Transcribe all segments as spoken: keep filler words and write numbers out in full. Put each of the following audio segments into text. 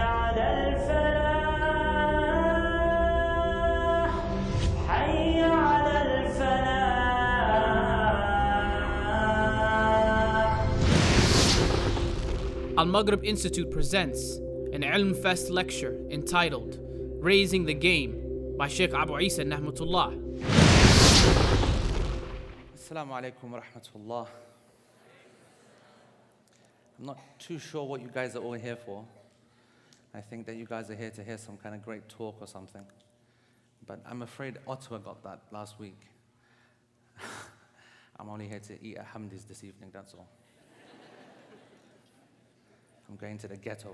على الفلاح حي على الفلاح. Al-Maghrib Institute presents an Ilm Fest lecture entitled Raising the Game by Sheikh Abu Isa Nahmatullah. Assalamu alaikum wa rahmatullah. I'm not too sure what you guys are all here for. I think that you guys are here to hear some kind of great talk or something. But I'm afraid Ottawa got that last week. I'm only here to eat at Hamdi's this evening, that's all. I'm going to the ghetto.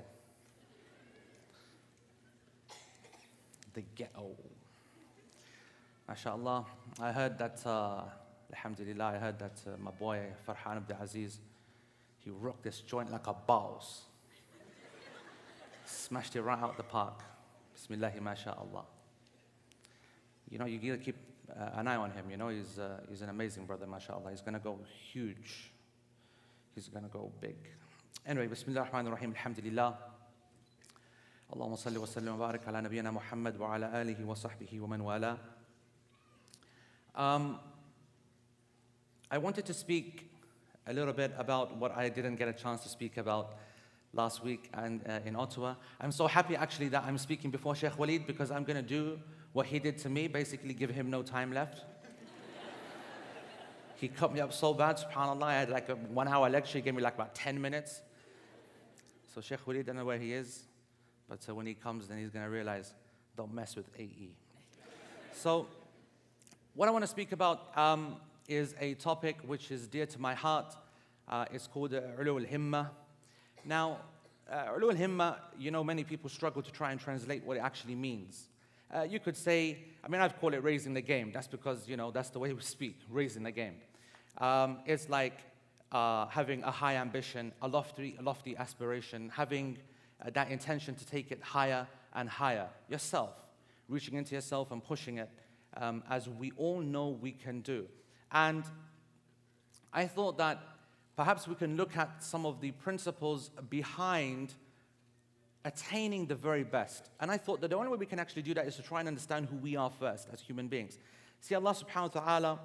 The ghetto. MashaAllah, I heard that, uh, alhamdulillah, I heard that uh, my boy Farhan Abdul Aziz, he rocked this joint like a boss. Smashed it right out the park. Bismillahi MashaAllah. You know, you gotta keep uh, an eye on him, you know, he's, uh, he's an amazing brother, MashaAllah. He's gonna go huge. He's gonna go big. Anyway, Bismillah ar-Rahman ar-Rahim, alhamdulillah. Allahumma salli wa sallim wa barik ala nabiyyina Muhammad wa ala alihi wa sahbihi wa man wala. Um, I wanted to speak a little bit about what I didn't get a chance to speak about last week and uh, in Ottawa. I'm so happy actually that I'm speaking before Sheikh Walid because I'm going to do what he did to me, basically give him no time left. He cut me up so bad, subhanAllah. I had like a one hour lecture, he gave me like about ten minutes. So Sheikh Walid, I don't know where he is, but uh, when he comes, then he's going to realize, don't mess with A E. So what I want to speak about um, is a topic which is dear to my heart. Uh, it's called uh, Ulu al-Himma. Now, uh, Ulu al-Himma, you know, many people struggle to try and translate what it actually means. Uh, you could say, I mean, I've called it raising the game. That's because, you know, that's the way we speak, raising the game. Um, it's like uh, having a high ambition, a lofty, a lofty aspiration, having uh, that intention to take it higher and higher. Yourself, reaching into yourself and pushing it, um, as we all know we can do. And I thought that perhaps we can look at some of the principles behind attaining the very best. And I thought that the only way we can actually do that is to try and understand who we are first as human beings. See, Allah subhanahu wa ta'ala,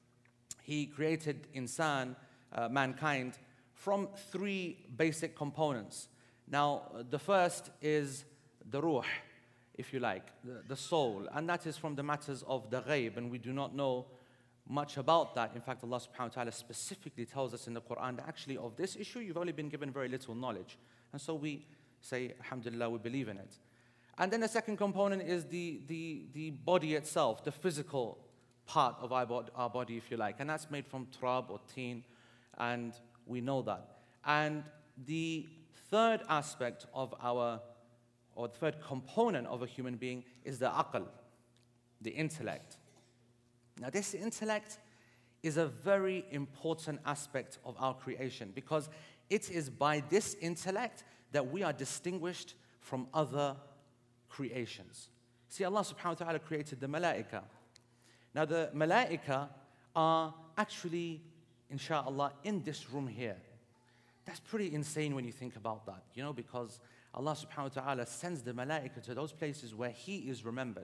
He created insan, uh, mankind, from three basic components. Now, the first is the ruh, if you like, the, the soul. And that is from the matters of the ghaib, and we do not know much about that. In fact, Allah subhanahu wa ta'ala specifically tells us in the Quran that actually of this issue, you've only been given very little knowledge. And so we say, alhamdulillah, we believe in it. And then the second component is the, the, the body itself, the physical part of our, bod our body, if you like. And that's made from turab or teen, and we know that. And the third aspect of our, or the third component of a human being is the aql, the intellect. Now, this intellect is a very important aspect of our creation because it is by this intellect that we are distinguished from other creations. See, Allah subhanahu wa ta'ala created the malaika. Now, the malaika are actually, insha'Allah, in this room here. That's pretty insane when you think about that, you know, because Allah subhanahu wa ta'ala sends the malaika to those places where He is remembered.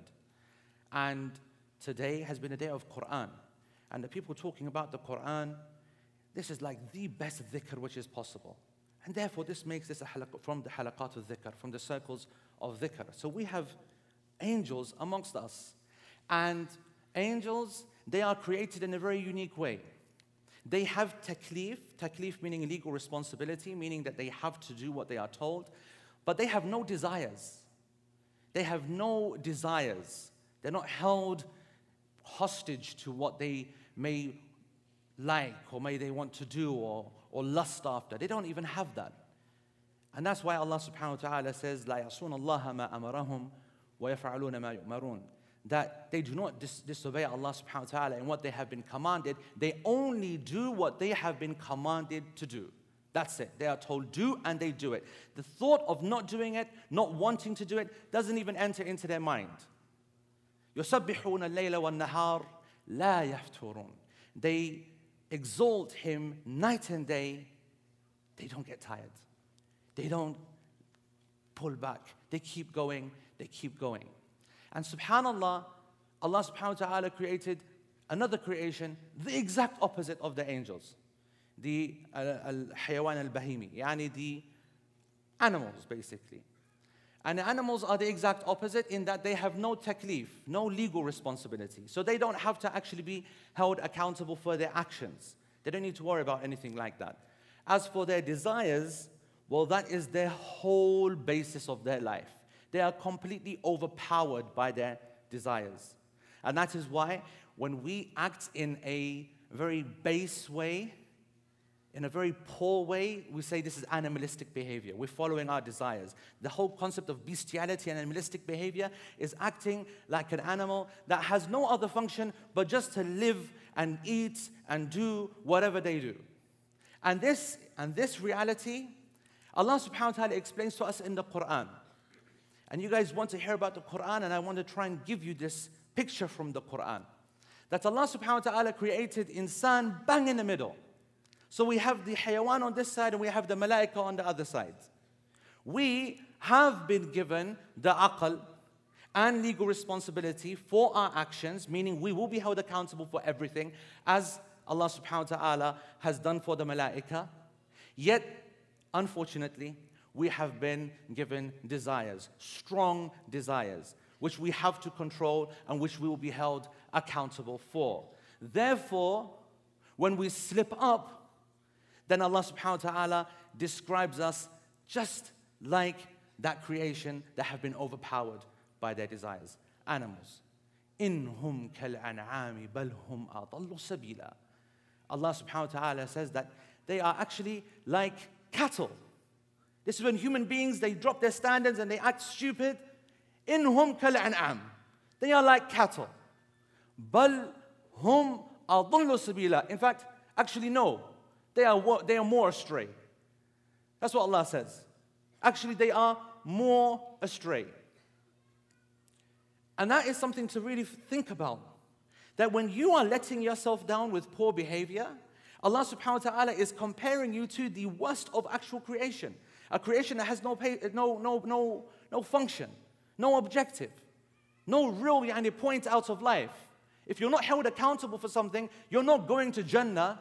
And today has been a day of Quran. And the people talking about the Quran, this is like the best dhikr which is possible. And therefore, this makes this a halaq from the halaqat of dhikr, from the circles of dhikr. So we have angels amongst us. And angels, they are created in a very unique way. They have taklif, taklif meaning legal responsibility, meaning that they have to do what they are told. But they have no desires. They have no desires. They're not held hostage to what they may like or may they want to do or, or lust after. They don't even have that. And that's why Allah subhanahu wa ta'ala says, لَا يَعْصُونَ اللَّهَ مَا أَمَرَهُمْ وَيَفْعَلُونَ مَا يُؤْمَرُونَ, that they do not dis disobey Allah subhanahu wa ta'ala in what they have been commanded. They only do what they have been commanded to do. That's it. They are told do and they do it. The thought of not doing it, not wanting to do it, doesn't even enter into their mind. يُسَبِّحُونَ اللَّيْلَ وَالنَّهَارِ لَا يَفْتُرُونَ. They exalt Him night and day. They don't get tired. They don't pull back. They keep going, they keep going. And subhanAllah, Allah subhanahu wa ta'ala created another creation, the exact opposite of the angels. The al-hayawan al-bahimi, yani the animals basically. And the animals are the exact opposite in that they have no taklif, no legal responsibility. So they don't have to actually be held accountable for their actions. They don't need to worry about anything like that. As for their desires, well, that is their whole basis of their life. They are completely overpowered by their desires. And that is why when we act in a very base way, in a very poor way, we say this is animalistic behavior. We're following our desires. The whole concept of bestiality and animalistic behavior is acting like an animal that has no other function but just to live and eat and do whatever they do. And this, and this reality, Allah subhanahu wa ta'ala explains to us in the Quran. And you guys want to hear about the Quran, and I want to try and give you this picture from the Quran. That Allah subhanahu wa ta'ala created insan bang in the middle. So we have the hayawan on this side and we have the malaika on the other side. We have been given the aql and legal responsibility for our actions, meaning we will be held accountable for everything as Allah subhanahu wa ta'ala has done for the malaika. Yet, unfortunately, we have been given desires, strong desires, which we have to control and which we will be held accountable for. Therefore, when we slip up, then Allah subhanahu wa ta'ala describes us just like that creation that have been overpowered by their desires. Animals. إِنْهُمْ كَالْأَنْعَامِ بَلْ هُمْ أَضَلُّ سَبِيلًا. Allah subhanahu wa ta'ala says that they are actually like cattle. This is when human beings, they drop their standards and they act stupid. إِنْهُمْ كَالْأَنْعَامِ. They are like cattle. بَلْ هُمْ أَضَلُّ سَبِيلًا. In fact, actually no. They are, they are more astray. That's what Allah says. Actually, they are more astray. And that is something to really think about. That when you are letting yourself down with poor behavior, Allah subhanahu wa ta'ala is comparing you to the worst of actual creation. A creation that has no, pay, no, no, no, no function, no objective, no real yani, point out of life. If you're not held accountable for something, you're not going to Jannah.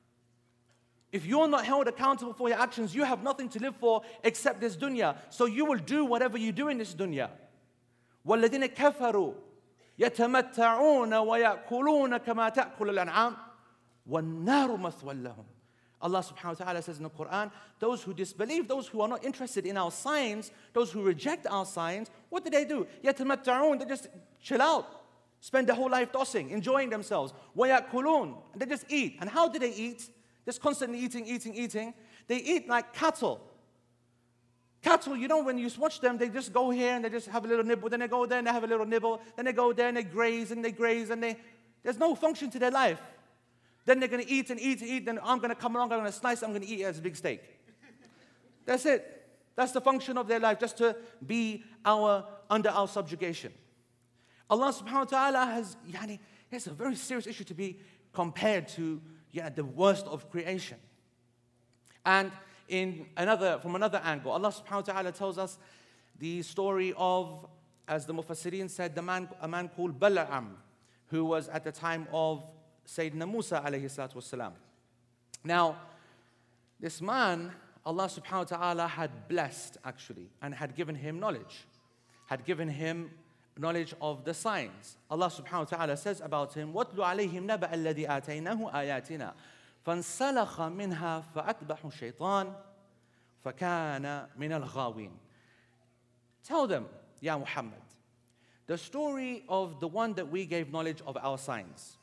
If you're not held accountable for your actions, you have nothing to live for except this dunya. So you will do whatever you do in this dunya. وَالَّذِينَ كَفَرُوا يَتَمَتَّعُونَ وَيَأْكُلُونَ كَمَا تَأْكُلُ الْأَنْعَامُ وَالنَّارُ مَثْوًى لَهُمْ. Allah subhanahu wa ta'ala says in the Quran, those who disbelieve, those who are not interested in our signs, those who reject our signs, what do they do? يَتَمَتَّعُونَ. They just chill out, spend their whole life tossing, enjoying themselves. وَيَأْكُلُونَ. And they just eat. And how do they eat? Just constantly eating, eating, eating. They eat like cattle. Cattle, you know, when you watch them, they just go here and they just have a little nibble. Then they go there and they have a little nibble. Then they go there and they graze and they graze and they... There's no function to their life. Then they're going to eat and eat and eat. Then I'm going to come along, I'm going to slice, I'm going to eat it as a big steak. That's it. That's the function of their life, just to be our under our subjugation. Allah subhanahu wa ta'ala has... Yani, it's a very serious issue to be compared to... Yeah, the worst of creation. And in another, from another angle, Allah subhanahu wa ta'ala tells us the story of, as the Mufassirin said, the man, a man called Bala'am, who was at the time of Sayyidina Musa alayhi salatu wasalam. Now, this man, Allah subhanahu wa ta'ala had blessed actually, and had given him knowledge, had given him knowledge of the signs. Allah subhanahu wa ta'ala says about him, وَاتْلُ عَلَيْهِمْ نَبَأَ الَّذِي آتَيْنَاهُ آيَاتِنَا فَانْسَلَخَ مِنْهَا فَأَتْبَحُ الشَّيْطَانِ فَكَانَ مِنَ الْغَاوِينَ. Tell them, Ya Muhammad, the story of the one that we gave knowledge of our signs.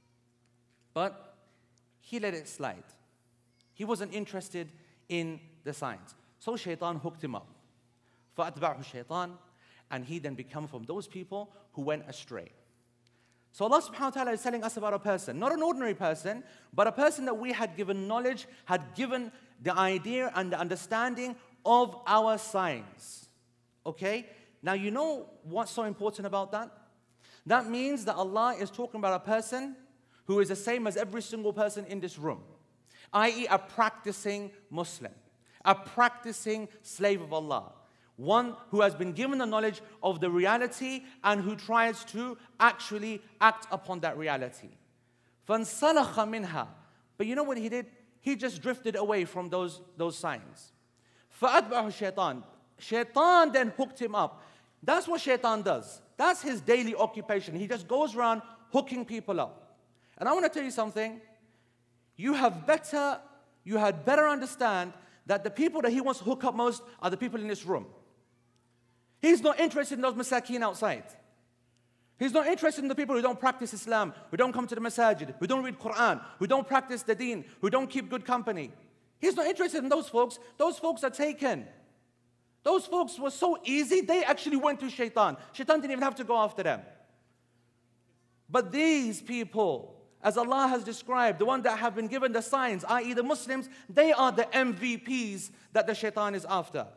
But he let it slide. He wasn't interested in the signs. So Shaitan hooked him up. فَأَتْبَعُ الشَّيْطَانِ. And he then became from those people who went astray. So Allah subhanahu wa ta'ala is telling us about a person, not an ordinary person, but a person that we had given knowledge, had given the idea and the understanding of our signs. Okay? Now you know what's so important about that? That means that Allah is talking about a person who is the same as every single person in this room, that is a practicing Muslim, a practicing slave of Allah. One who has been given the knowledge of the reality and who tries to actually act upon that reality. فَانْسَلَخَ مِنْهَا. But you know what he did? He just drifted away from those, those signs. فَأَتْبَعُ الشَّيْطَانِ. Shaitan then hooked him up. That's what Shaitan does. That's his daily occupation. He just goes around hooking people up. And I want to tell you something. You have better, you had better understand that the people that he wants to hook up most are the people in this room. He's not interested in those masakeen outside. He's not interested in the people who don't practice Islam, who don't come to the masajid, who don't read Quran, who don't practice the deen, who don't keep good company. He's not interested in those folks. Those folks are taken. Those folks were so easy, they actually went to Shaitan. Shaitan didn't even have to go after them. But these people, as Allah has described, the ones that have been given the signs, that is the Muslims, they are the M V Ps that the Shaitan is after.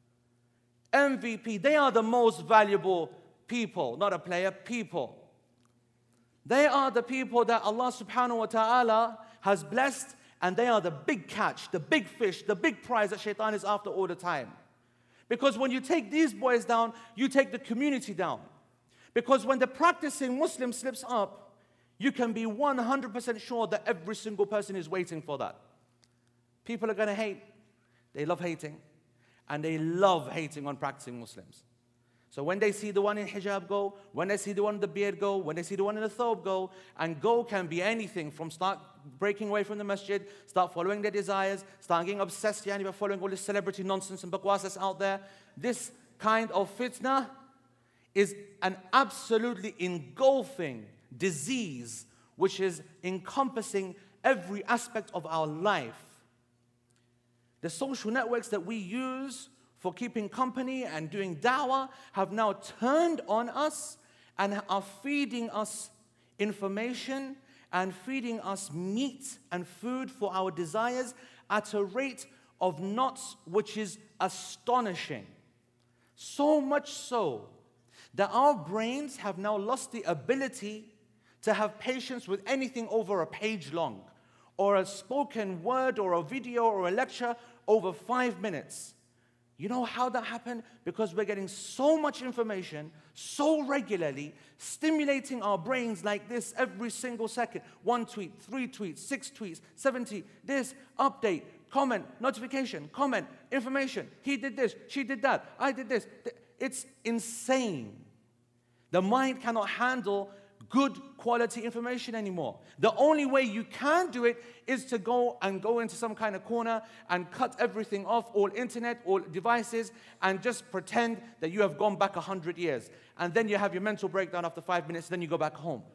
M V P, they are the most valuable people, not a player, people. They are the people that Allah subhanahu wa ta'ala has blessed, and they are the big catch, the big fish, the big prize that Shaitan is after all the time. Because when you take these boys down, you take the community down. Because when the practicing Muslim slips up, you can be one hundred percent sure that every single person is waiting for that. People are going to hate. They love hating. And they love hating on practicing Muslims. So when they see the one in hijab go, when they see the one in the beard go, when they see the one in the thobe go, and go can be anything from start breaking away from the masjid, start following their desires, start getting obsessed yani, by following all this celebrity nonsense and bakwas that's out there. This kind of fitna is an absolutely engulfing disease which is encompassing every aspect of our life. The social networks that we use for keeping company and doing da'wah have now turned on us and are feeding us information and feeding us meat and food for our desires at a rate of knots which is astonishing. So much so that our brains have now lost the ability to have patience with anything over a page long, or a spoken word, or a video, or a lecture over five minutes. You know how that happened? Because we're getting so much information so regularly, stimulating our brains like this every single second. One tweet, three tweets, six tweets, seventy, this, update, comment, notification, comment, information. He did this, she did that, I did this. It's insane. The mind cannot handle good quality information anymore. The only way you can do it is to go and go into some kind of corner and cut everything off, all internet, all devices, and just pretend that you have gone back a hundred years. And then you have your mental breakdown after five minutes, then you go back home.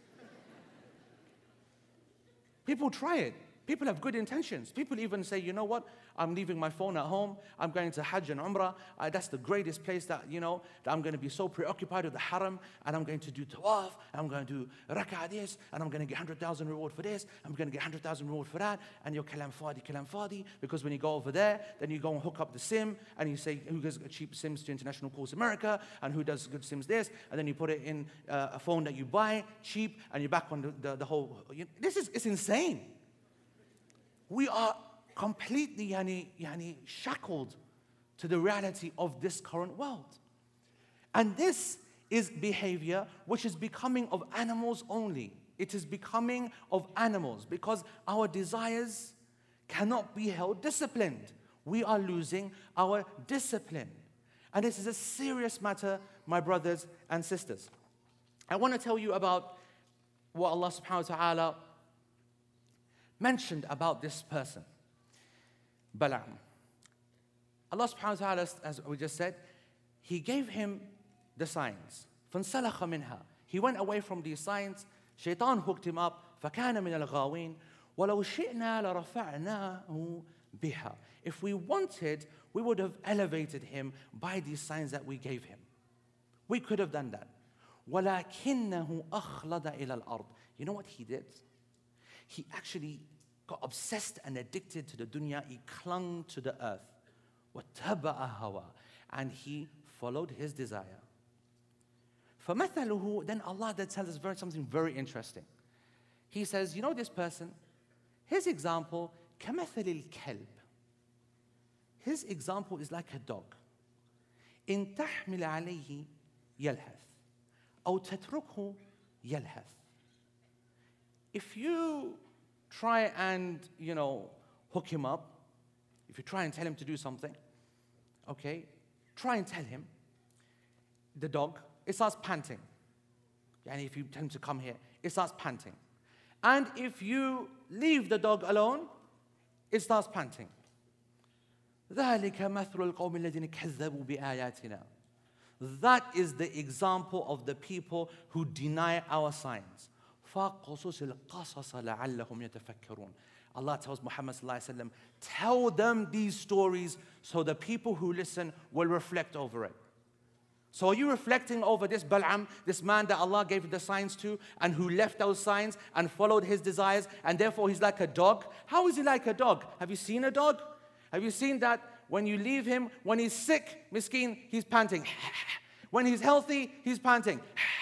People try it. People have good intentions. People even say, you know what? I'm leaving my phone at home. I'm going to Hajj and Umrah. Uh, that's the greatest place that, you know, that I'm going to be so preoccupied with the haram. And I'm going to do tawaf. And I'm going to do rak'ah this. And I'm going to get one hundred thousand reward for this. I'm going to get one hundred thousand reward for that. And you're kalam fadi, kalam fadi. Because when you go over there, then you go and hook up the SIM. And you say, who gives cheap SIMs to International Calls America? And who does good SIMs this? And then you put it in uh, a phone that you buy cheap. And you're back on the, the, the whole... You know, this is it's insane. We are completely yani, yani, shackled to the reality of this current world. And this is behavior which is becoming of animals only. It is becoming of animals because our desires cannot be held disciplined. We are losing our discipline. And this is a serious matter, my brothers and sisters. I want to tell you about what Allah subhanahu wa ta'ala mentioned about this person, Balaam. Allah subhanahu wa ta'ala, as we just said, He gave him the signs. فَانْسَلَخَ مِنْهَا. He went away from these signs. Shaitan hooked him up. فَكَانَ مِنَ الْغَاوِينَ وَلَوْ شِئْنَا لَرَفَعْنَاهُ بِهَا. If we wanted, we would have elevated him by these signs that we gave him. We could have done that. وَلَكِنَّهُ أَخْلَدَ إِلَى الْأَرْضِ. You know what he did? He actually got obsessed and addicted to the dunya. He clung to the earth. وَاتَّبَعَ هَوَى. And he followed his desire. فَمَثَلُهُ. Then Allah then tells us very, something very interesting. He says, you know this person? His example, كَمَثَلِ الْكَلْبِ. His example is like a dog. إن تحمل عليه يلهث أو تتركه يلهث. If you try and, you know, hook him up, if you try and tell him to do something, okay, try and tell him, the dog, it starts panting. And if you tell him to come here, it starts panting. And if you leave the dog alone, it starts panting. ذَلِكَ مَثْلُ الْقَوْمِ الَّذِينَ كَذَّبُوا بِآيَاتِنَا. That is the example of the people who deny our signs. فَقُصُصِ الْقَصَصَ لَعَلَّهُمْ يَتَفَكَّرُونَ. Allah tells Muhammad sallallahu alaihi wasallam, tell them these stories so the people who listen will reflect over it. So are you reflecting over this Bal'am, this man that Allah gave the signs to and who left those signs and followed his desires and therefore he's like a dog? How is he like a dog? Have you seen a dog? Have you seen that when you leave him, when he's sick, miskin, he's panting. When he's healthy, he's panting.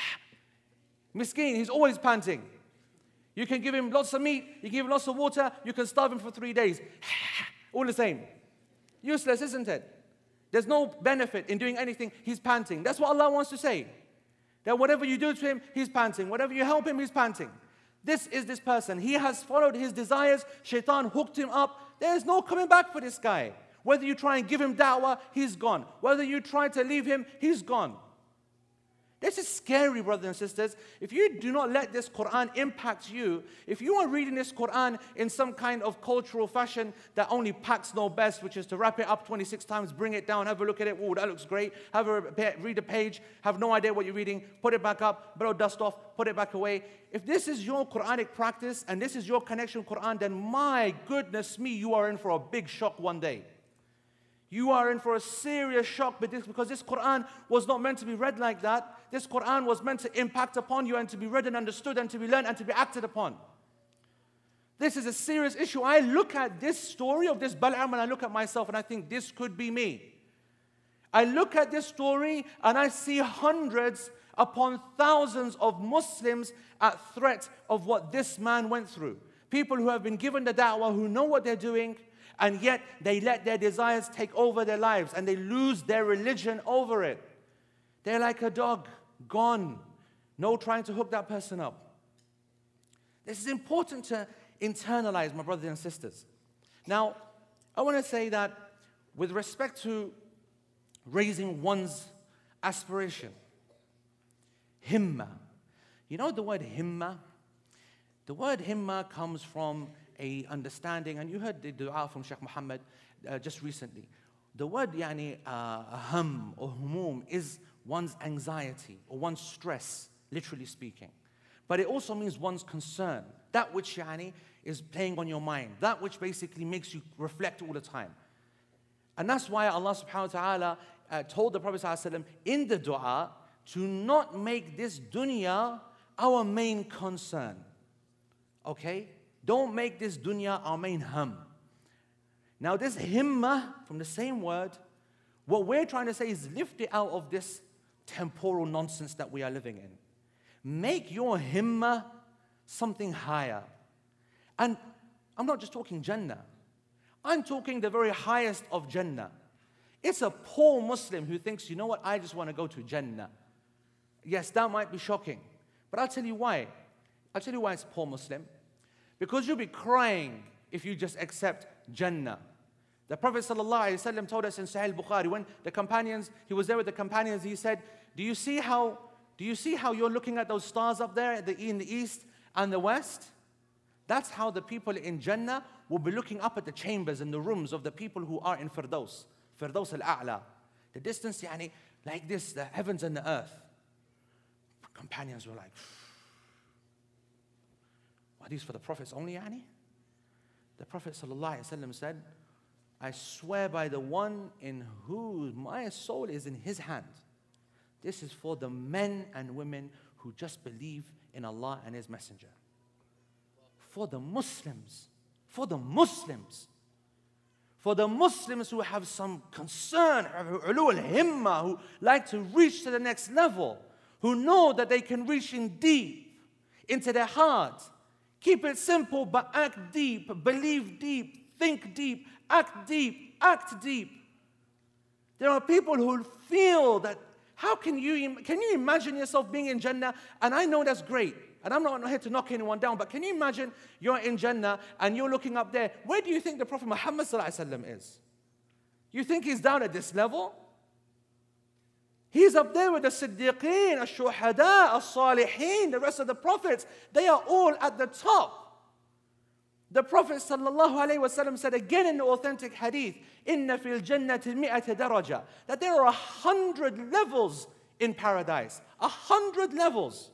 Miskin, he's always panting. You can give him lots of meat, you give him lots of water, you can starve him for three days. All the same. Useless, isn't it? There's no benefit in doing anything. He's panting. That's what Allah wants to say. That whatever you do to him, he's panting. Whatever you help him, he's panting. This is this person. He has followed his desires. Shaitan hooked him up. There's no coming back for this guy. Whether you try and give him da'wah, he's gone. Whether you try to leave him, he's gone. This is scary, brothers and sisters. If you do not let this Quran impact you, if you are reading this Quran in some kind of cultural fashion that only packs know best, which is to wrap it up twenty-six times, bring it down, have a look at it, oh, that looks great, have a read a page, have no idea what you're reading, put it back up, blow dust off, put it back away. If this is your Quranic practice and this is your connection with Quran, then my goodness me, you are in for a big shock one day. You are in for a serious shock because this Quran was not meant to be read like that. This Quran was meant to impact upon you and to be read and understood and to be learned and to be acted upon. This is a serious issue. I look at this story of this Bal'am and I look at myself and I think this could be me. I look at this story and I see hundreds upon thousands of Muslims at threat of what this man went through. People who have been given the da'wah, who know what they're doing, and yet they let their desires take over their lives and they lose their religion over it. They're like a dog, gone. No trying to hook that person up. This is important to internalize, my brothers and sisters. Now, I want to say that with respect to raising one's aspiration, himma. You know the word himma? The word himma comes from a understanding, and you heard the dua from Sheikh Muhammad uh, just recently. The word yani, uh, hum or humum is one's anxiety or one's stress, literally speaking. But it also means one's concern, that which yani, is playing on your mind, that which basically makes you reflect all the time. And that's why Allah subhanahu wa ta'ala uh, told the Prophet sallallahu alaihi wasallam in the dua to not make this dunya our main concern. Okay? Don't make this dunya our main hum. Now this himma, from the same word, what we're trying to say is lift it out of this temporal nonsense that we are living in. Make your himma something higher. And I'm not just talking Jannah. I'm talking the very highest of Jannah. It's a poor Muslim who thinks, you know what, I just want to go to Jannah. Yes, that might be shocking. But I'll tell you why. I'll tell you why it's a poor Muslim. Because you'll be crying if you just accept Jannah. The Prophet ﷺ told us in Sahih Bukhari, when the companions, he was there with the companions, he said, do you see how, do you see how you're looking at those stars up there in the east and the west? That's how the people in Jannah will be looking up at the chambers and the rooms of the people who are in Firdaus. Firdaus al-A'la. The distance, yani, like this, the heavens and the earth. Companions were like, are these for the prophets only, yani? The Prophet ﷺ said, I swear by the one in whose my soul is in his hand. This is for the men and women who just believe in Allah and His Messenger. For the Muslims, for the Muslims, for the Muslims who have some concern, ulu al-himma, who like to reach to the next level, who know that they can reach in deep, into their heart. Keep it simple, but act deep, believe deep, think deep, act deep, act deep. There are people who feel that, how can you, can you imagine yourself being in Jannah? And I know that's great. And I'm not here to knock anyone down, but can you imagine you're in Jannah and you're looking up there? Where do you think the Prophet Muhammad ﷺ is? You think he's down at this level? He's up there with the Siddiqeen, Al-Shuhada, Al-Salihin, the rest of the prophets. They are all at the top. The Prophet ﷺ said again in the authentic hadith, Inna fil jannati mi'ata daraja, that there are a hundred levels in paradise. A hundred levels.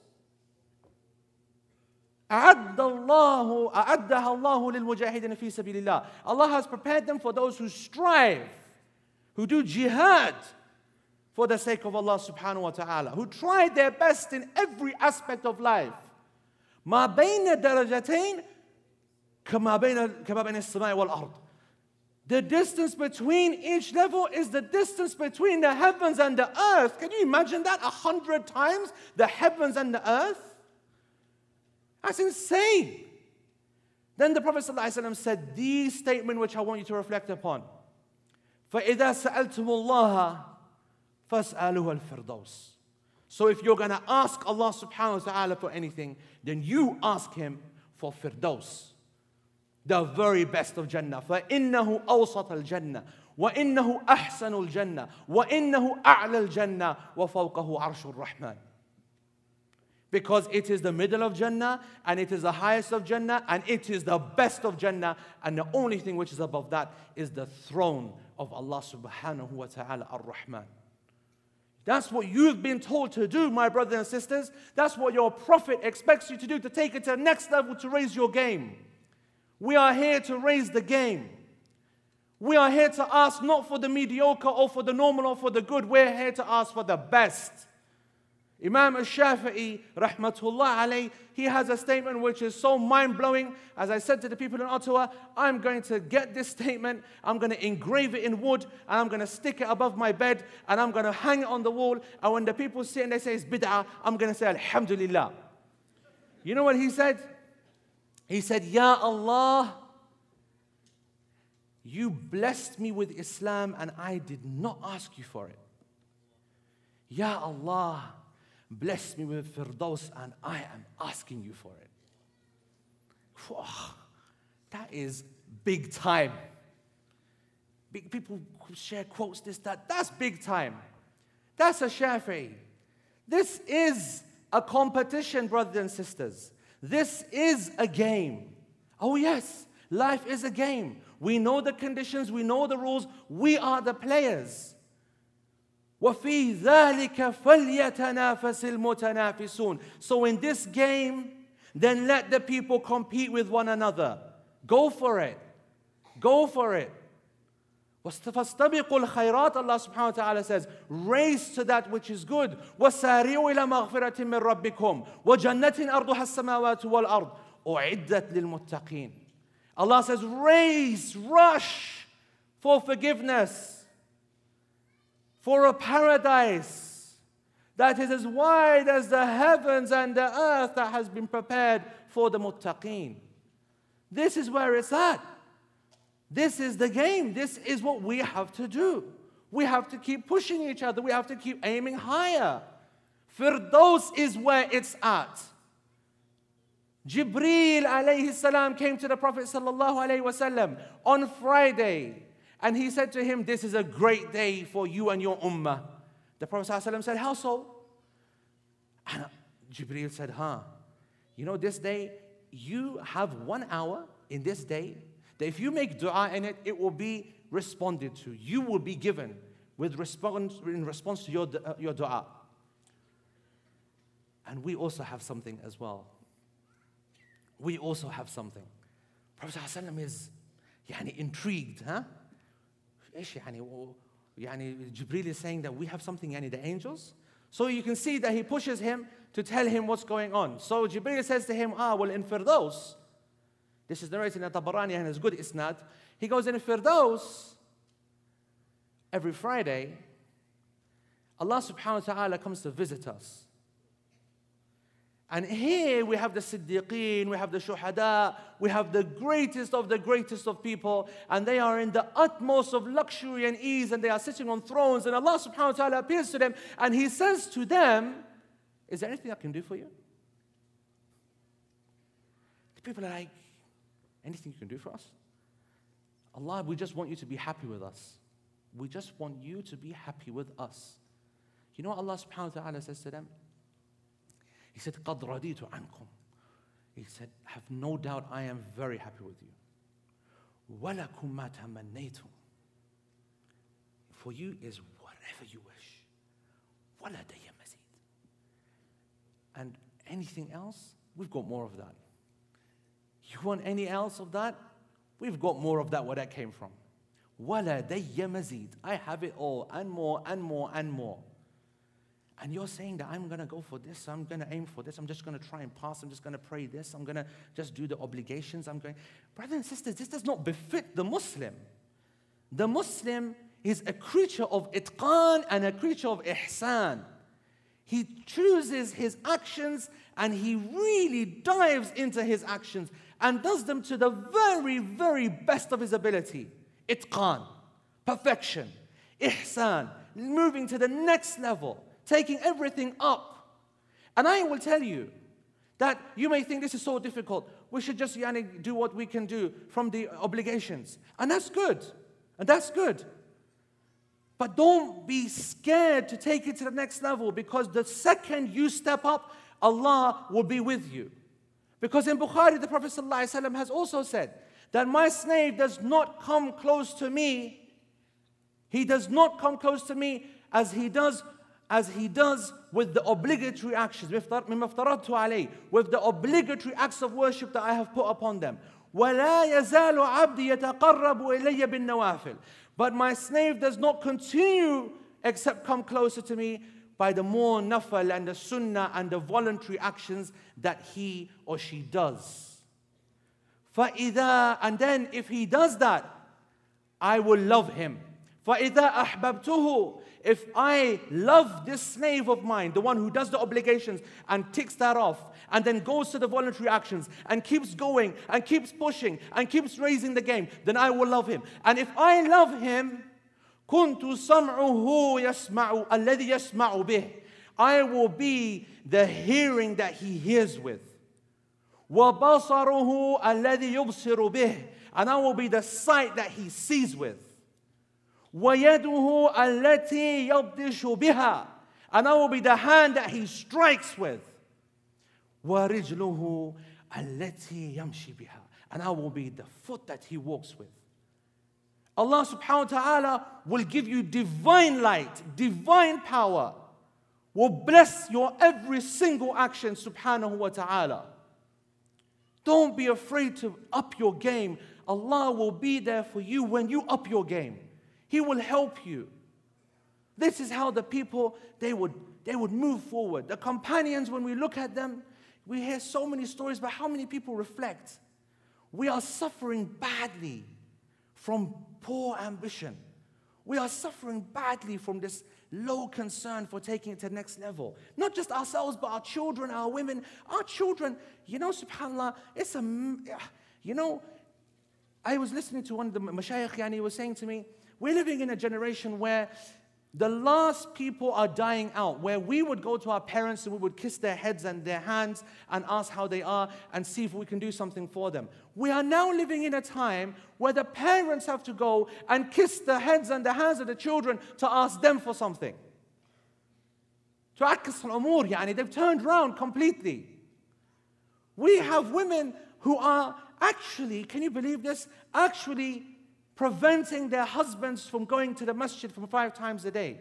أعد الله أعدها الله للمجاهدين في سبيل الله. Allah has prepared them for those who strive, who do jihad for the sake of Allah subhanahu wa ta'ala, who try their best in every aspect of life. ما بين درجتين كما بين كما بين السماء والأرض. The distance between each level is the distance between the heavens and the earth. Can you imagine that? A hundred times the heavens and the earth? That's insane. Then the Prophet ﷺ said the statement which I want you to reflect upon. فَإِذَا سَأَلْتُمُ اللَّهَ فَاسْأَلُهُ الْفِرْدَوْسِ. So if you're going to ask Allah subhanahu wa ta'ala for anything, then you ask Him for Firdaus, the very best of Jannah. فَإِنَّهُ أَوْسَطَ الْجَنَّةِ وَإِنَّهُ أَحْسَنُ الْجَنَّةِ وَإِنَّهُ أَعْلَى الْجَنَّةِ وَفَوْقَهُ عَرْشُ الرَّحْمَنِ. Because it is the middle of Jannah, and it is the highest of Jannah, and it is the best of Jannah, and the only thing which is above that is the throne of Allah subhanahu wa ta'ala ar-Rahman. That's what you've been told to do, my brothers and sisters. That's what your Prophet expects you to do, to take it to the next level, to raise your game. We are here to raise the game. We are here to ask not for the mediocre or for the normal or for the good. We're here to ask for the best. Imam al-Shafi'i, rahmatullah alayh, he has a statement which is so mind-blowing. As I said to the people in Ottawa, I'm going to get this statement, I'm going to engrave it in wood, and I'm going to stick it above my bed, and I'm going to hang it on the wall, and when the people see it and they say it's bid'ah, I'm going to say alhamdulillah. You know what he said? He said, Ya Allah, you blessed me with Islam and I did not ask you for it. Ya Allah, bless me with Firdaus and I am asking you for it. Whew, that is big time. Big people share quotes, this, that. That's big time. That's a Shafi'i. This is a competition, brothers and sisters. This is a game. Oh yes, life is a game. We know the conditions, we know the rules, we are the players. وَفِي ذَلِكَ فَلْيَتَنَافَسِ الْمُتَنَافِسُونَ. So in this game, then let the people compete with one another. Go for it. Go for it. فَاسْتَبِقُوا الْخَيْرَاتِ. Allah subhanahu wa ta'ala says, race to that which is good. وَسَارِعُوا إِلَى مَغْفِرَةٍ مِّن رَبِّكُمْ وَجَنَّةٍ أَرْضُهَا السَّمَاوَاتُ وَالْأَرْضُ أُعِدَّتْ لِلْمُتَّقِينَ. Allah says, race, rush for forgiveness, for a paradise that is as wide as the heavens and the earth that has been prepared for the muttaqeen. This is where it's at. This is the game. This is what we have to do. We have to keep pushing each other. We have to keep aiming higher. Firdaus is where it's at. Jibreel alayhi salam came to the Prophet sallallahu alayhi wasallam on Friday, and he said to him, this is a great day for you and your ummah. The Prophet sallallahu alayhi wasallam said, how so? And Jibreel said, huh, you know this day, you have one hour in this day, that if you make dua in it, it will be responded to. You will be given with response, in response to your, uh, your dua. And we also have something as well. We also have something. Prophet ﷺ is يعني, intrigued. Huh? إيش يعني, يعني, Jibreel is saying that we have something, يعني, the angels. So you can see that he pushes him to tell him what's going on. So Jibreel says to him, ah, well in Firdaus, this is narrated in Tabarani and has good isnad. He goes, in Firdaus, every Friday, Allah subhanahu wa ta'ala comes to visit us. And here we have the Siddiqeen, we have the Shuhada, we have the greatest of the greatest of people, and they are in the utmost of luxury and ease, and they are sitting on thrones, and Allah subhanahu wa ta'ala appears to them, and He says to them, is there anything I can do for you? The people are like, anything you can do for us? Allah, we just want you to be happy with us. We just want you to be happy with us. You know what Allah subhanahu wa ta'ala says to them? He said, قَدْ رَضِيتُ عَنْكُمْ. He said, have no doubt I am very happy with you. وَلَكُمْ مَا تَمَنَّيْتُمْ. For you is whatever you wish. وَلَدَيَّ مَزِيدٌ. And anything else, we've got more of that. You want any else of that? We've got more of that where that came from. وَلَدَيَّ مَزِيدٌ. I have it all, and more, and more, and more. And you're saying that I'm going to go for this, I'm going to aim for this, I'm just going to try and pass, I'm just going to pray this, I'm going to just do the obligations, I'm going... Brothers and sisters, this does not befit the Muslim. The Muslim is a creature of itqan and a creature of ihsan. He chooses his actions and he really dives into his actions and does them to the very, very best of his ability. Itqan, perfection, ihsan, moving to the next level, taking everything up. And I will tell you that you may think this is so difficult. We should just yani, do what we can do from the obligations. And that's good. And that's good. But don't be scared to take it to the next level, because the second you step up, Allah will be with you. Because in Bukhari, the Prophet ﷺ has also said that my slave does not come close to me. He does not come close to me as he does as he does with the obligatory actions, with the obligatory acts of worship that I have put upon them. وَلَا يَزَالُ عَبْدِي يَتَقَرَّبُ إِلَيَّ بِالنَّوَافِلِ. But my slave does not continue except come closer to me by the more nafal and the sunnah and the voluntary actions that he or she does. فَإِذَا, and then if he does that, I will love him. فَإِذَا أَحْبَبْتُهُ, if I love this slave of mine, the one who does the obligations and ticks that off, and then goes to the voluntary actions and keeps going and keeps pushing and keeps raising the game, then I will love him. And if I love him, كُنْتُ سَمْعُهُ يَسْمَعُ الَّذِي يَسْمَعُ بِهِ, I will be the hearing that he hears with. وَبَصَرُهُ الَّذِي يُبْصِرُ بِهِ, and I will be the sight that he sees with. وَيَدُهُ الَّتِي يَبْدِشُ بِهَا, and I will be the hand that he strikes with. وَرِجْلُهُ الَّتِي يَمْشِي بِهَا, and I will be the foot that he walks with. Allah subhanahu wa ta'ala will give you divine light, divine power, will bless your every single action subhanahu wa ta'ala. Don't be afraid to up your game. Allah will be there for you when you up your game. He will help you. This is how the people, they would, they would move forward. The companions, when we look at them, we hear so many stories, but how many people reflect? We are suffering badly from poor ambition. We are suffering badly from this low concern for taking it to the next level. Not just ourselves, but our children, our women. Our children, you know, subhanAllah, it's a, you know, I was listening to one of the mashayikh, and he was saying to me, we're living in a generation where the last people are dying out, where we would go to our parents and we would kiss their heads and their hands and ask how they are and see if we can do something for them. We are now living in a time where the parents have to go and kiss the heads and the hands of the children to ask them for something. They've turned around completely. We have women who are actually, can you believe this, actually preventing their husbands from going to the masjid from five times a day.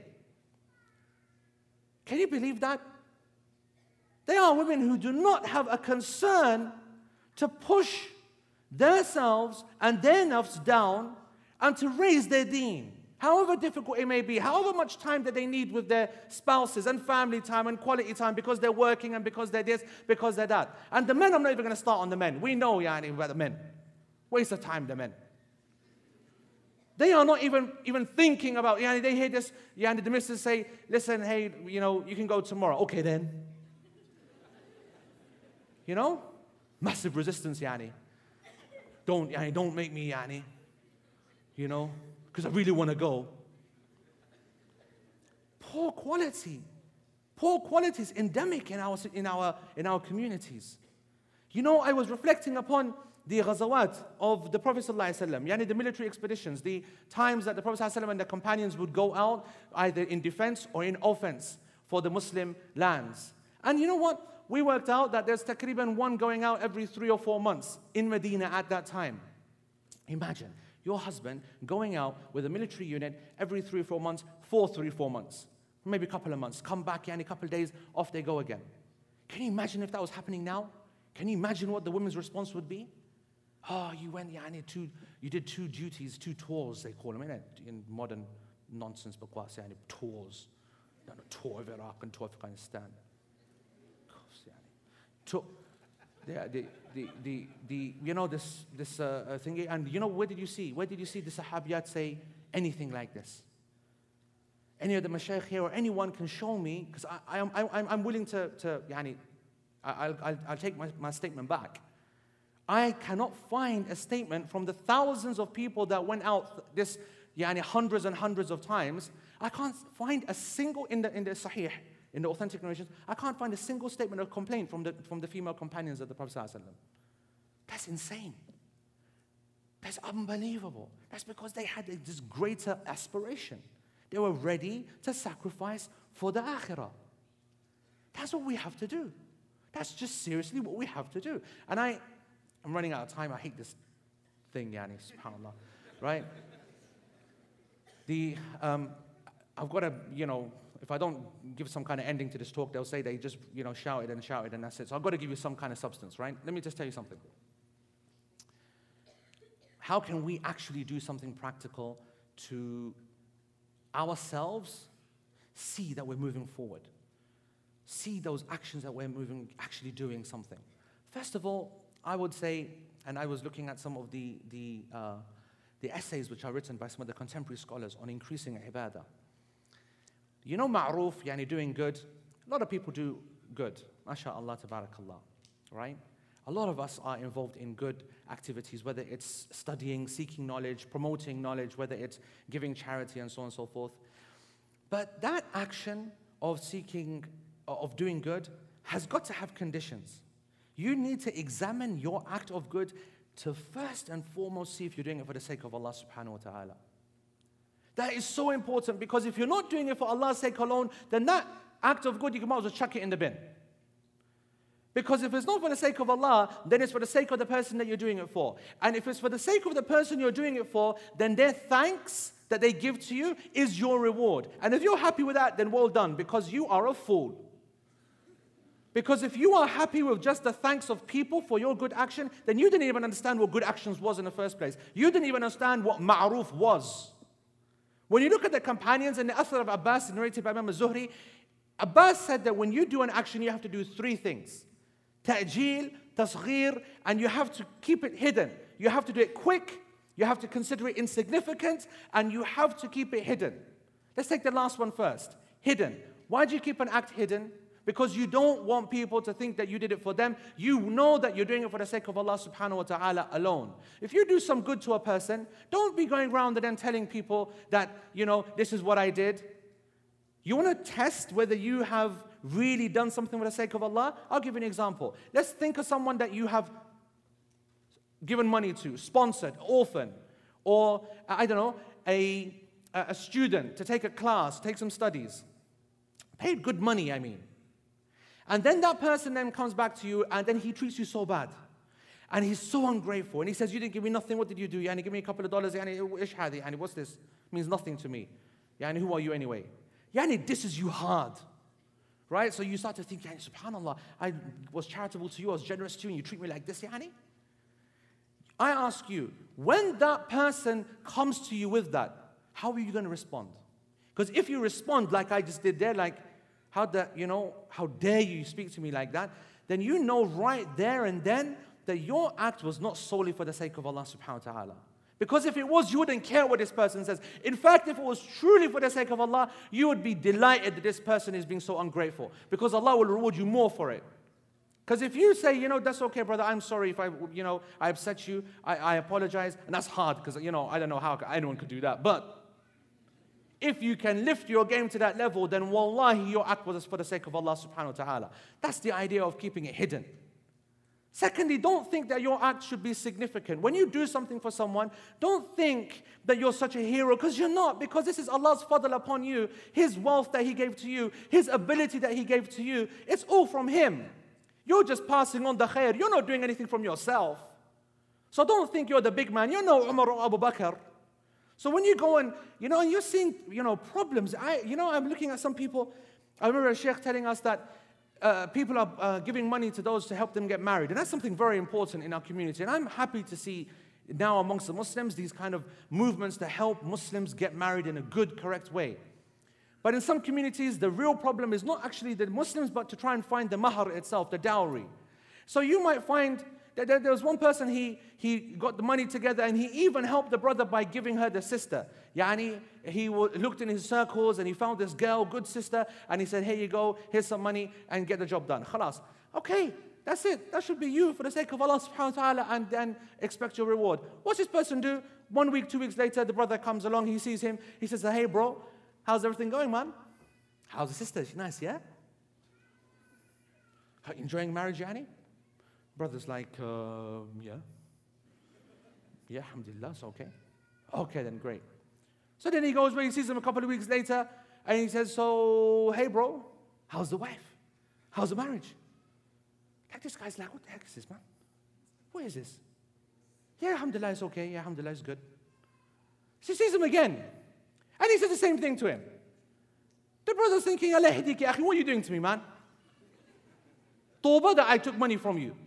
Can you believe that? There are women who do not have a concern to push themselves and their nafs down and to raise their deen. However difficult it may be, however much time that they need with their spouses and family time and quality time because they're working and because they're this, because they're that. And the men, I'm not even going to start on the men. We know, yani, about the men. Waste of time, the men. They are not even, even thinking about, yani, they hear this, yani, the missus say, listen, hey, you know, you can go tomorrow. Okay then. You know? Massive resistance, yani. Don't, yani, don't make me, yani. You know? Because I really want to go. Poor quality. Poor quality is endemic in our, in our, in our communities. You know, I was reflecting upon the ghazawat of the Prophet ﷺ, yani the military expeditions, the times that the Prophet ﷺ and the companions would go out either in defense or in offense for the Muslim lands. And you know what? We worked out that there's takriban one going out every three or four months in Medina at that time. Imagine your husband going out with a military unit every three or four months for three or four months, maybe a couple of months, come back and a couple of days, off they go again. Can you imagine if that was happening now? Can you imagine what the women's response would be? Oh, you went, yeah, two, you did two duties, two tours, they call them, innit? In modern nonsense, but quite saying tours. No, no, tour of Iraq and tour of Afghanistan. To, the, the, the, the, the, you know, this, this uh, thing, and you know, where did you see? Where did you see the Sahabiyat say anything like this? Any of the Mashaykh here or anyone can show me, because I, I, I, I'm willing to, to yani, I'll, I'll, I'll take my, my statement back. I cannot find a statement from the thousands of people that went out this yani, hundreds and hundreds of times. I can't find a single in the, in the Sahih, in the authentic narrations, I can't find a single statement of complaint from the, from the female companions of the Prophet ﷺ. That's insane. That's unbelievable. That's because they had this greater aspiration. They were ready to sacrifice for the akhirah. That's what we have to do. That's just seriously what we have to do. And I, I'm running out of time. I hate this thing, yani, subhanAllah, right? The, um, I've got to, you know, if I don't give some kind of ending to this talk, they'll say they just, you know, shouted and shouted and that's it. So I've got to give you some kind of substance, right? Let me just tell you something. How can we actually do something practical to ourselves see that we're moving forward? See those actions that we're moving, actually doing something. First of all, I would say, and I was looking at some of the, the, uh, the essays which are written by some of the contemporary scholars on increasing ibadah. You know ma'roof, yani doing good. A lot of people do good. MashaAllah, tabarakallah, right? A lot of us are involved in good activities, whether it's studying, seeking knowledge, promoting knowledge, whether it's giving charity and so on and so forth. But that action of seeking, of doing good has got to have conditions. You need to examine your act of good to first and foremost see if you're doing it for the sake of Allah subhanahu wa ta'ala. That is so important, because if you're not doing it for Allah's sake alone, then that act of good, you can might as well chuck it in the bin. Because if it's not for the sake of Allah, then it's for the sake of the person that you're doing it for. And if it's for the sake of the person you're doing it for, then their thanks that they give to you is your reward. And if you're happy with that, then well done, because you are a fool. Because if you are happy with just the thanks of people for your good action, then you didn't even understand what good actions was in the first place. You didn't even understand what ma'roof was. When you look at the companions and the Athar of Abbas narrated by Imam al-Zuhri, Abbas said that when you do an action, you have to do three things. Ta'jeel, tasghir, and you have to keep it hidden. You have to do it quick, you have to consider it insignificant, and you have to keep it hidden. Let's take the last one first. Hidden. Why do you keep an act hidden? Because you don't want people to think that you did it for them. You know that you're doing it for the sake of Allah subhanahu wa ta'ala alone. If you do some good to a person, don't be going around and then telling people that, you know, this is what I did. You want to test whether you have really done something for the sake of Allah? I'll give you an example. Let's think of someone that you have given money to, sponsored, orphan, or, I don't know, a, a student to take a class, take some studies. Paid good money, I mean. And then that person then comes back to you and then he treats you so bad. And he's so ungrateful. And he says, you didn't give me nothing, what did you do? Yani, give me a couple of dollars. Yani, ish hadi? Yani, what's this? It means nothing to me. Yani, who are you anyway? Yani, this is you hard. Right? So you start to think, yani, subhanAllah, I was charitable to you, I was generous to you, and you treat me like this, yani? I ask you, when that person comes to you with that, how are you going to respond? Because if you respond like I just did there, like, how the, you know, how dare you speak to me like that, then you know right there and then that your act was not solely for the sake of Allah subhanahu wa ta'ala. Because if it was, you wouldn't care what this person says. In fact, if it was truly for the sake of Allah, you would be delighted that this person is being so ungrateful, because Allah will reward you more for it. Because if you say, you know, that's okay, brother, I'm sorry if I, you know, I upset you, I, I apologize, and that's hard because, you know, I don't know how anyone could do that. But if you can lift your game to that level, then wallahi, your act was for the sake of Allah subhanahu wa ta'ala. That's the idea of keeping it hidden. Secondly, don't think that your act should be significant. When you do something for someone, don't think that you're such a hero, because you're not, because this is Allah's fadl upon you, His wealth that He gave to you, His ability that He gave to you. It's all from Him. You're just passing on the khair. You're not doing anything from yourself. So don't think you're the big man. You're no Umar or Abu Bakr. So when you go and, you know, and you're seeing, you know, problems. I, you know, I'm looking at some people. I remember a sheikh telling us that uh, people are uh, giving money to those to help them get married. And that's something very important in our community. And I'm happy to see now amongst the Muslims these kind of movements to help Muslims get married in a good, correct way. But in some communities, the real problem is not actually the Muslims, but to try and find the mahar itself, the dowry. So you might find that there was one person, he, he got the money together and he even helped the brother by giving her the sister. Yani, he looked in his circles and he found this girl, good sister, and he said, here you go, here's some money and get the job done. Khalas. Okay, that's it. That should be you for the sake of Allah subhanahu wa ta'ala, and then expect your reward. What's this person do? One week, two weeks later, the brother comes along, he sees him, he says, hey bro, how's everything going, man? How's the sister? She's nice, yeah? Enjoying marriage, Yani? Brother's like, uh, yeah. Yeah, alhamdulillah, it's okay. Okay, then great. So then he goes, when he sees him a couple of weeks later, and he says, so, hey bro, how's the wife? How's the marriage? Like this guy's like, what the heck is this, man? What is this? Yeah, alhamdulillah, it's okay. Yeah, alhamdulillah, it's good. She sees him again. And he says the same thing to him. The brother's thinking, Allah yahdik ya akhi, what are you doing to me, man? Tawbah that I took money from you.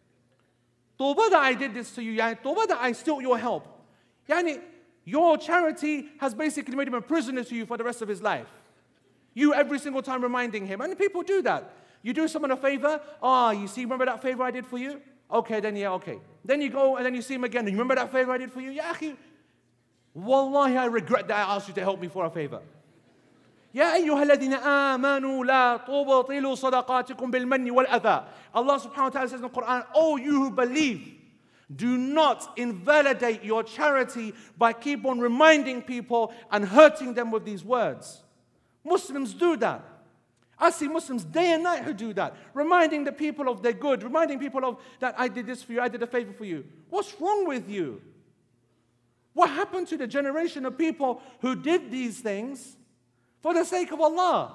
Tawbah that I did this to you. Yani, Tawbah that I stole your help. Yani, your charity has basically made him a prisoner to you for the rest of his life. You every single time reminding him. And people do that. You do someone a favor. Ah, oh, you see, remember that favor I did for you? Okay, then yeah, okay. Then you go and then you see him again. And you remember that favor I did for you? Ya akhi, wallahi, I regret that I asked you to help me for a favor. يا أيها الذين آمنوا لا تبطلوا صدقاتكم بالمن والأذى. Allah subhanahu wa ta'ala says in the Quran, oh you who believe, do not invalidate your charity by keep on reminding people and hurting them with these words. Muslims do that. I see Muslims day and night who do that, reminding the people of their good, reminding people of that I did this for you, I did a favor for you. What's wrong with you? What happened to the generation of people who did these things for the sake of Allah?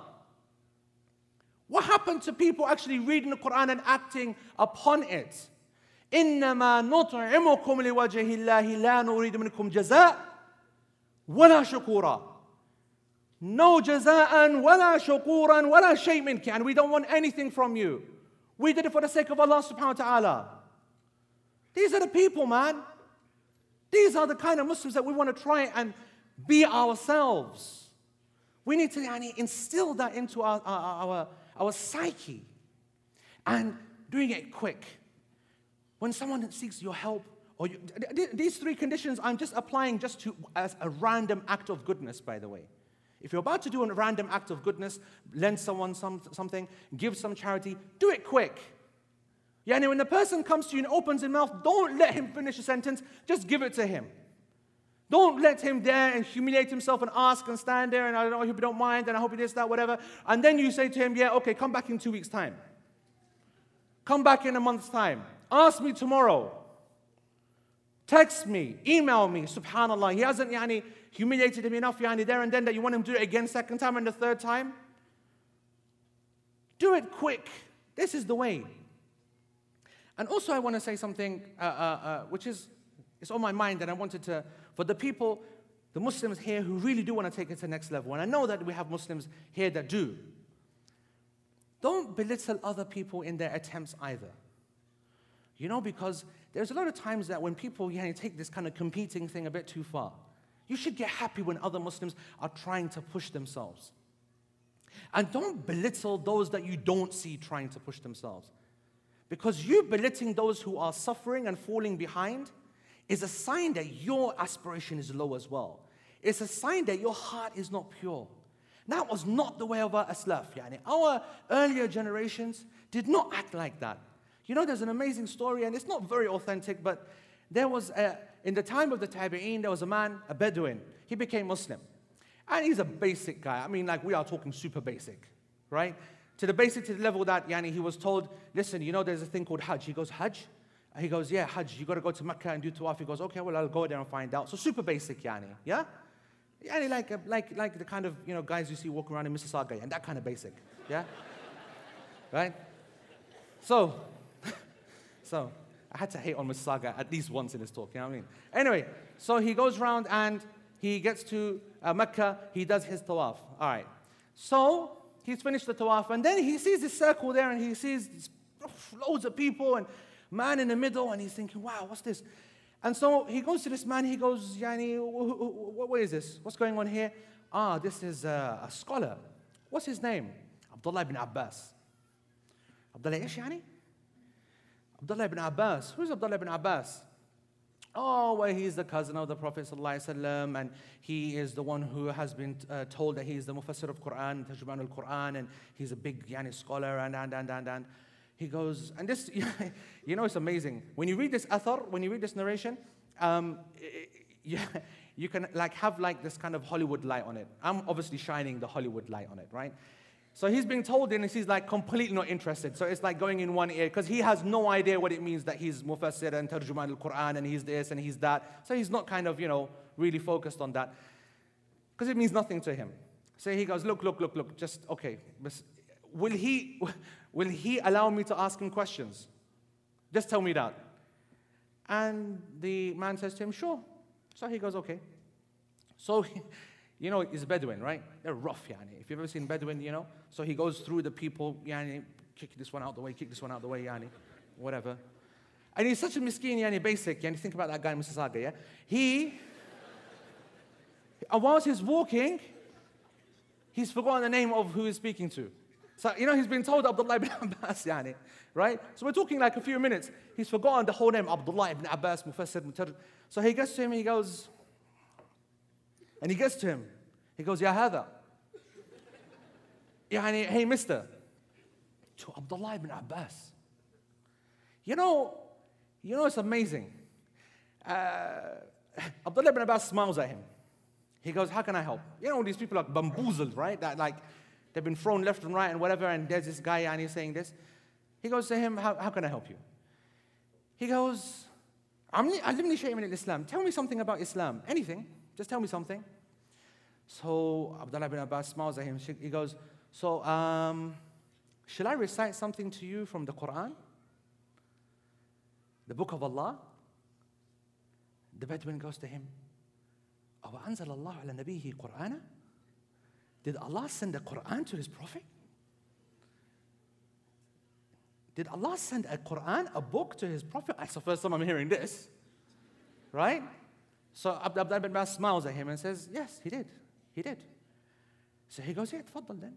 What happened to people actually reading the Quran and acting upon it? إِنَّمَا نُطْعِمُكُمْ لِوَجْهِ اللَّهِ لَا نُرِيدُ مِنْكُمْ جَزَاءً وَلَا شُكُورًا. No jaza'an, wala shukuran, wala shay minki. And we don't want anything from you. We did it for the sake of Allah subhanahu wa ta'ala. These are the people, man. These are the kind of Muslims that we want to try and be ourselves. We need to yani, instill that into our, our, our, our psyche. And doing it quick. When someone seeks your help, or you, these three conditions I'm just applying just to as a random act of goodness, by the way. If you're about to do a random act of goodness, lend someone some, something, give some charity, do it quick. Yeah, and when the person comes to you and opens his mouth, don't let him finish a sentence, just give it to him. Don't let him there and humiliate himself and ask and stand there and I don't know, I hope you don't mind and I hope you this, that, whatever. And then you say to him, yeah, okay, come back in two weeks' time. Come back in a month's time. Ask me tomorrow. Text me, email me, subhanallah. He hasn't yani, humiliated him enough yani, there and then that you want him to do it again second time and the third time. Do it quick. This is the way. And also I want to say something uh, uh, uh, which is it's on my mind, and I wanted to, for the people, the Muslims here who really do want to take it to the next level, and I know that we have Muslims here that do. Don't belittle other people in their attempts either. You know, because there's a lot of times that when people you know, take this kind of competing thing a bit too far, you should get happy when other Muslims are trying to push themselves. And don't belittle those that you don't see trying to push themselves. Because you belittling those who are suffering and falling behind is a sign that your aspiration is low as well. It's a sign that your heart is not pure. That was not the way of our Aslaf. Yani. Our earlier generations did not act like that. You know, there's an amazing story, and it's not very authentic, but there was, a, in the time of the Tabi'een, there was a man, a Bedouin. He became Muslim. And he's a basic guy. I mean, like, we are talking super basic, right? To the basic, to the level that, yani, he was told, listen, you know, there's a thing called Hajj. He goes, Hajj? He goes, yeah, Hajj. You got to go to Mecca and do tawaf. He goes, okay, well, I'll go there and find out. So super basic, yani, yeah? Yani, like, like, like the kind of, you know, guys you see walking around in Mississauga, and that kind of basic, yeah? Right? So, so, I had to hate on Mississauga at least once in his talk, you know what I mean? Anyway, so he goes around and he gets to uh, Mecca, he does his tawaf. All right. So, he's finished the tawaf, and then he sees this circle there, and he sees this, loads of people, and man in the middle, and he's thinking, wow, what's this? And so he goes to this man, he goes, Yani, what, what is this? What's going on here? Ah, this is a, a scholar. What's his name? Abdullah ibn Abbas. Abdullah ish, yani? Abdullah ibn Abbas. Who's Abdullah ibn Abbas? Oh, well, he's the cousin of the Prophet ﷺ, and he is the one who has been uh, told that he is the Mufassir of Quran, Tarjuman al-Quran, and he's a big yani, scholar, and, and, and, and, and. He goes, and this, you know, it's amazing. When you read this athar, when you read this narration, um, you, you can like have like this kind of Hollywood light on it. I'm obviously shining the Hollywood light on it, right? So he's being told and he's like completely not interested. So it's like going in one ear because he has no idea what it means that he's Mufassir and Tarjuman al-Quran and he's this and he's that. So he's not kind of, you know, really focused on that because it means nothing to him. So he goes, look, look, look, look, just, okay. Will he, will he allow me to ask him questions? Just tell me that. And the man says to him, sure. So he goes, okay. So, he, you know, he's a Bedouin, right? They're rough, yani. If you've ever seen Bedouin, you know. So he goes through the people, yani, kick this one out the way, kick this one out the way, yani, whatever. And he's such a miskin, yani, basic, yani, think about that guy in Mississauga, yeah? He, and whilst he's walking, he's forgotten the name of who he's speaking to. So, you know, he's been told Abdullah ibn Abbas, yani, right? So we're talking like a few minutes. He's forgotten the whole name, Abdullah ibn Abbas, Mufassir, Mutarjim. So he gets to him, he goes, and he gets to him. He goes, Ya hada. Yani, hey, mister. To Abdullah ibn Abbas. You know, you know, it's amazing. Uh, Abdullah ibn Abbas smiles at him. He goes, how can I help? You know, these people are bamboozled, right? That like, they've been thrown left and right and whatever, and there's this guy and he's saying this. He goes to him, how, how can I help you? He goes, Alimni shay'in min al-Islam. Tell me something about Islam. Anything. Just tell me something. So Abdullah ibn Abbas smiles at him. He goes, so um, shall I recite something to you from the Quran? The book of Allah? The Bedouin goes to him, أَوَأَنزَلَ اللَّهُ عَلَى نَبِيهِ قُرْآنًا? Did Allah send the Quran to His Prophet? Did Allah send a Quran, a book to His Prophet? That's the first time I'm hearing this. Right? So Abdullah ibn Abbas smiles at him and says, yes, he did. He did. So he goes, yeah, tfaddal then.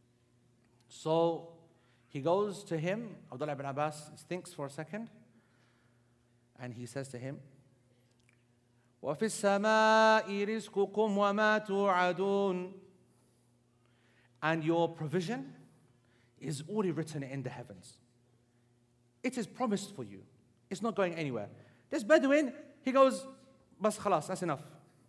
So he goes to him, Abdullah ibn Abbas thinks for a second, and he says to him, وَفِي السَّمَاءِ رِزْقُكُمْ وَمَا تُوعَدُونَ. And your provision is already written in the heavens. It is promised for you. It's not going anywhere. This Bedouin, he goes, Bas khalas, that's enough.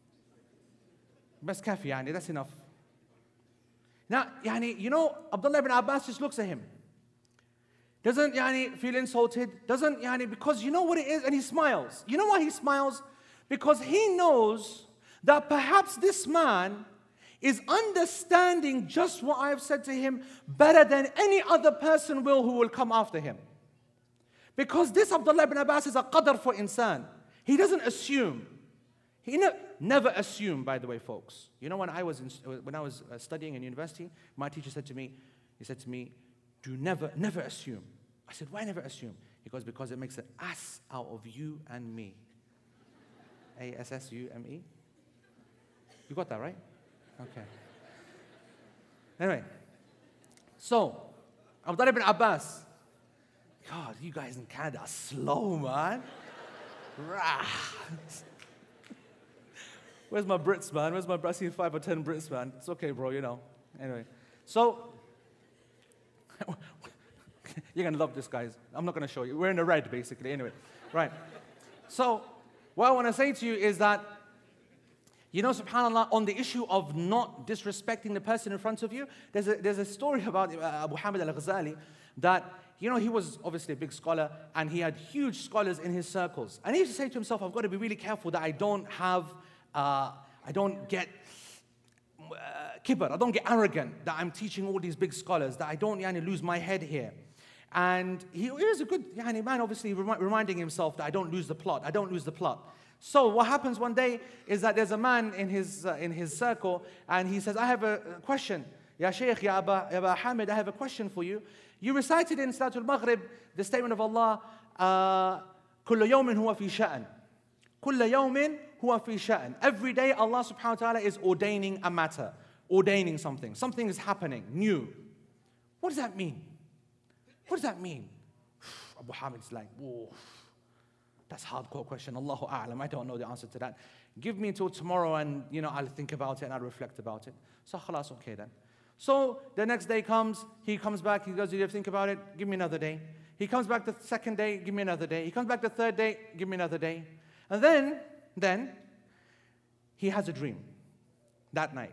Bas kafi, yani, that's enough. Now, yani, you know, Abdullah ibn Abbas just looks at him. Doesn't yani, feel insulted. Doesn't, yani, because you know what it is, and he smiles. You know why he smiles? Because he knows that perhaps this man is understanding just what I have said to him better than any other person will who will come after him. Because this Abdullah ibn Abbas is a qadr for insan. He doesn't assume. He ne never assume, by the way, folks. You know, when I was in, when I was studying in university, my teacher said to me, he said to me, do never, never assume. I said, why never assume? He goes, because it makes an ass out of you and me. A S S U M E. You got that, right? Okay. Anyway, so, Abdullah ibn Abbas. God, you guys in Canada are slow, man. Where's my Brits, man? Where's my Brits? I see five or ten Brits, man. It's okay, bro, you know. Anyway, so, You're going to love this, guys. I'm not going to show you. We're in the red, basically, anyway. Right. So, what I want to say to you is that, you know, subhanAllah, on the issue of not disrespecting the person in front of you, there's a, there's a story about uh, Abu Hamid al-Ghazali that, you know, he was obviously a big scholar and he had huge scholars in his circles. And he used to say to himself, I've got to be really careful that I don't have, uh, I don't get uh, kibr, I don't get arrogant, that I'm teaching all these big scholars, that I don't yani, lose my head here. And he, he was a good yani, man, obviously remi reminding himself that I don't lose the plot, I don't lose the plot. So what happens one day is that there's a man in his, uh, in his circle and he says, I have a question. Ya Shaykh, Ya Aba, Ya Aba Hamid, I have a question for you. You recited in Salatul Maghrib the statement of Allah, كُلَّ يَوْمٍ هُوَ فِي شَأْنٍ كُلَّ يَوْمٍ هُوَ فِي شَأْنٍ. Every day Allah subhanahu wa ta'ala is ordaining a matter, ordaining something. Something is happening, new. What does that mean? What does that mean? Abu Hamid's like, whoa, that's a hardcore question. Allahu A'lam, I don't know the answer to that. Give me until tomorrow and, you know, I'll think about it and I'll reflect about it. So, khalas, okay then. So, the next day comes, he comes back, he goes, did you ever think about it? Give me another day. He comes back the second day, give me another day. He comes back the third day, give me another day. And then, then, he has a dream that night.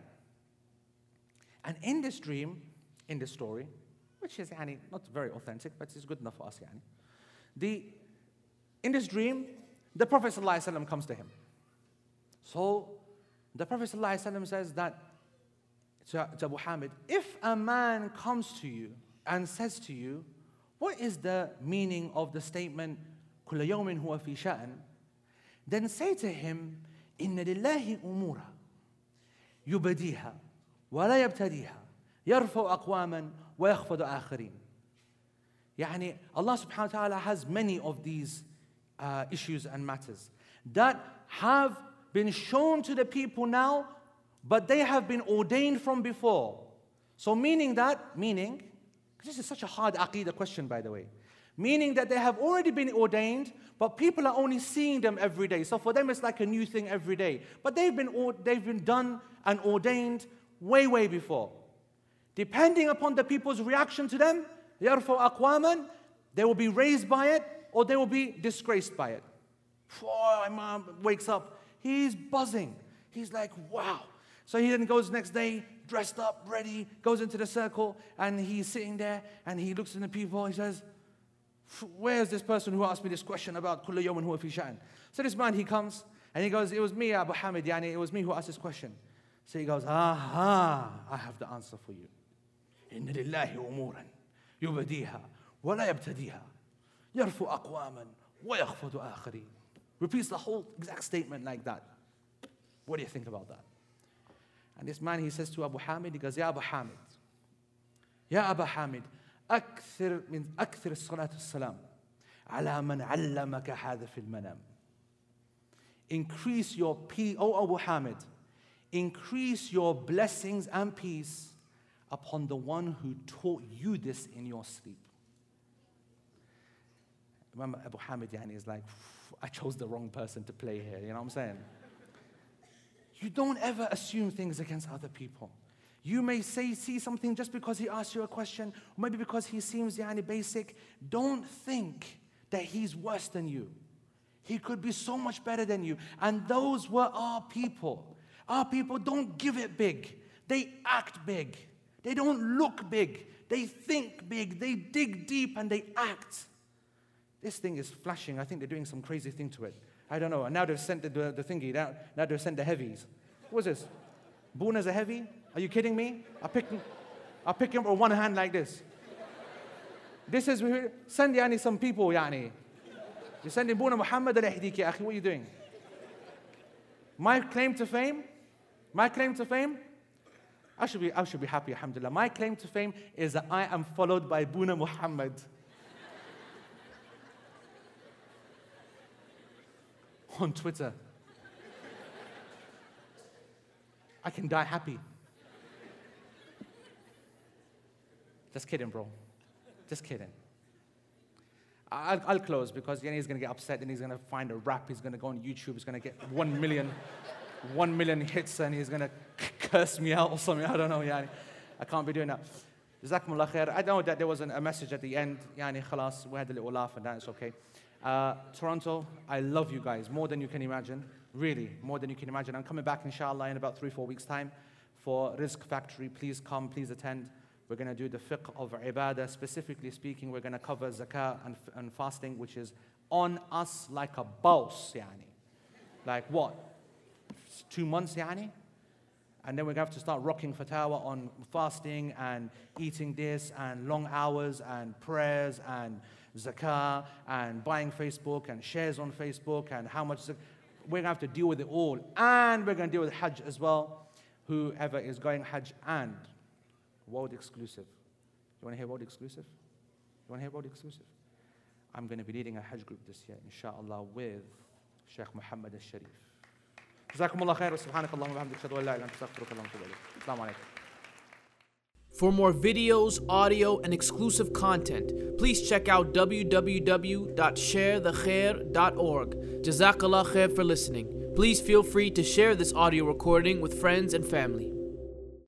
And in this dream, in this story, which is yani, not very authentic, but it's good enough for us. Yani. The, in this dream, the Prophet ﷺ comes to him. So, the Prophet ﷺ says that, to Abu Hamid, if a man comes to you and says to you, what is the meaning of the statement, كُلَّ يَوْمٍ هُوَ فِي شَأْنٍ, then say to him, إِنَّ لِلَّهِ أُمُورًا يُبَدِيهَا وَلَا يَبْتَدِيهَا يَرْفَعُ أَقْوَامًا وَيَخْفَضُ آخَرِينَ. Yani, Allah subhanahu wa ta'ala has many of these uh, issues and matters that have been shown to the people now, but they have been ordained from before. So meaning that, meaning, this is such a hard aqeedah question, by the way, meaning that they have already been ordained, but people are only seeing them every day. So for them, it's like a new thing every day. But they've been, they've been done and ordained way, way before. Depending upon the people's reaction to them, يَرْفَوْ أَقْوَامًا, they will be raised by it, or they will be disgraced by it. Oh, Imam wakes up, he's buzzing. He's like, wow. So he then goes next day, dressed up, ready, goes into the circle, and he's sitting there, and he looks at the people, he says, where's this person who asked me this question about كُلَّ يَوْمٍ هُوَ فِي شَأْنٍ? So this man, he comes, and he goes, it was me, Abu Hamid, yani, it was me who asked this question. So he goes, aha, I have the answer for you. إِنَّ لِلَّهِ أُمُورًا يُبَدِيهَا وَلَا يَبْتَدِيهَا يَرْفُ أَقْوَامًا وَيَخْفَضُ آخَرِينَ. Repeats the whole exact statement like that. What do you think about that? And this man, he says to Abu Hamid, he goes, Ya Abu Hamid, Ya Abu Hamid, أكثر من أكثر الصلاة والسلام على من علمك هذا في المنام. Increase your peace, O Abu Hamid, increase your blessings and peace upon the one who taught you this in your sleep. Remember, Abu Hamid yani, is like, I chose the wrong person to play here, you know what I'm saying? You don't ever assume things against other people. You may say, see something just because he asked you a question, or maybe because he seems yani, basic. Don't think that he's worse than you. He could be so much better than you. And those were our people. Our people don't give it big. They act big. They don't look big. They think big. They dig deep and they act. This thing is flashing. I think they're doing some crazy thing to it. I don't know. And now they've sent the, the, the thingy. Now, now they've sent the heavies. What's this? Buna's a heavy? Are you kidding me? I pick, I pick him with one hand like this. This is, send yani some people, yani. You're sending Buna Muhammad al-Ihdiki, akhi. What are you doing? My claim to fame, my claim to fame, I should be, I should be happy, alhamdulillah. My claim to fame is that I am followed by Buna Muhammad. On Twitter. I can die happy. Just kidding, bro. Just kidding. I'll, I'll close because then he's going to get upset and he's going to find a rap. He's going to go on YouTube. He's going to get one million, one million hits and he's going to curse me out or something. I don't know. Yeah, I can't be doing that. Jazakumullah khair. I know that there wasn't a message at the end. Yani khalas, we had a little laugh and that is okay. Uh, Toronto, I love you guys more than you can imagine. Really, more than you can imagine. I'm coming back inshallah in about three, four weeks time for Rizq Factory. Please come, please attend. We're going to do the fiqh of ibadah. Specifically speaking, we're going to cover zakah and, and fasting, which is on us like a boss, yani. Like what? Two months, yani? And then we're going to have to start rocking fatwa on fasting and eating this and long hours and prayers and zakah and buying Facebook and shares on Facebook and how much. We're going to have to deal with it all. And we're going to deal with Hajj as well. Whoever is going Hajj and world exclusive. You want to hear world exclusive? You want to hear world exclusive? I'm going to be leading a Hajj group this year, inshallah, with Sheikh Muhammad al-Sharif. Jazakumullah khair. Subhanakallahumma wa bihamdika, ashhadu an la ilaha illa anta, astaghfiruka wa atubu ilayk. Assalamu alaikum. For more videos, audio, and exclusive content, please check out w w w dot share the khair dot org. Jazakallah khair for listening. Please feel free to share this audio recording with friends and family.